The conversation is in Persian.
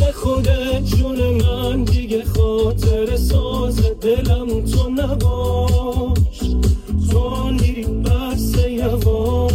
خودت جون من دیگه خاطر ساز دلم تو نباش، تو میری بس یواش.